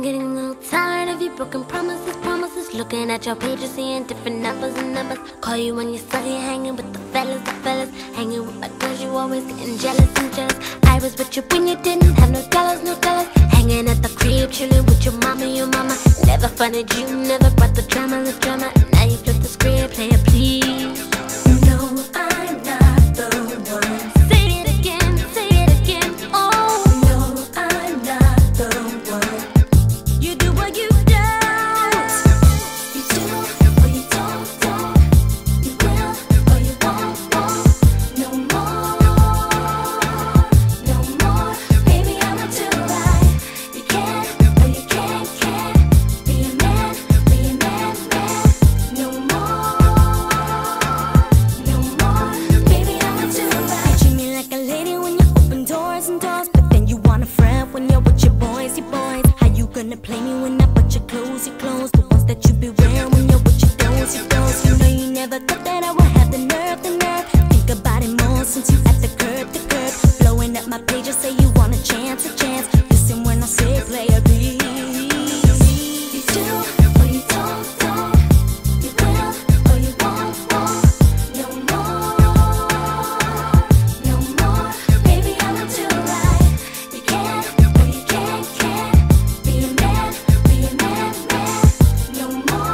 getting a little tired of your broken promises. Looking at your pages, seeing different numbers and numbers. Call you when you're studying, hanging with the fellas. Hanging with my girls, you always getting jealous and jealous. I was with you when you didn't have no dollars. Hanging at the crib, chilling with your mama. Never funded you, never brought the drama. Now you flip the script, play it please. No, I'm not the one. Say it again, oh. No, I'm not the one. You do what you don't. You do or you don't. You will or you won't. No more. Baby, I'ma do right. You can or you can't. Be a man. No more. Baby, I'ma do right. You treat me like a lady when you open doors and doors, but then you want a friend when you're with your boys. How you gonna play me when I put your clothes? The ones that you be wearing when you're with your those. You know you never thought that I would have the nerve. Think about it more since you at the curb. Blowing up my page, say you want a chance. Listen when I say play a beat. You do or you don't. You will or you won't. No more. Baby, I'ma do right. You can or you can't. Be a man. No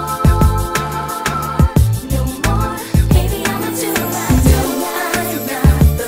more. Baby, I'ma do right. No, I'm not the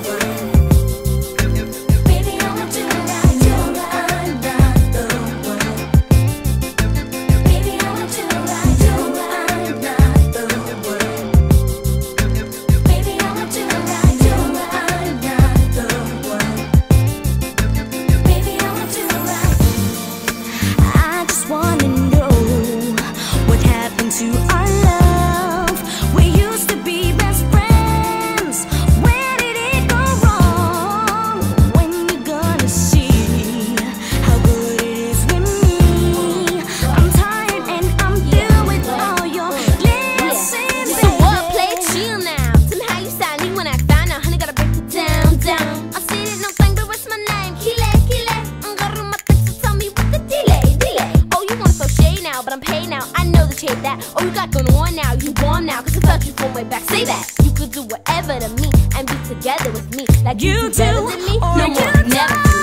one. Baby, I'ma do right. No, I'm not the one. Baby, I'ma do right. No, I'm not the one. Baby, I'ma do right. No, I'm not the one. Baby, I'ma do right. I just wanna know what happened to our love. We used to be best friends. Where did it go wrong? When you gonna see how good it is with me? I'm tired and I'm through with all your lessons. So what? Play it chill now. Tell me how you sounding when I find out. Honey, gotta break it down. I said it, no thing, but what's my name? Kile. Got my text, so tell me what the delay. Oh, you wanna throw shade now, but I'm paid now. I know that you hate that. Oh, you got going on now, you warm now. Cause I felt you from way back. Say that. You could do whatever to me and be together with me. Like you do better than me. or No you more, don't. never.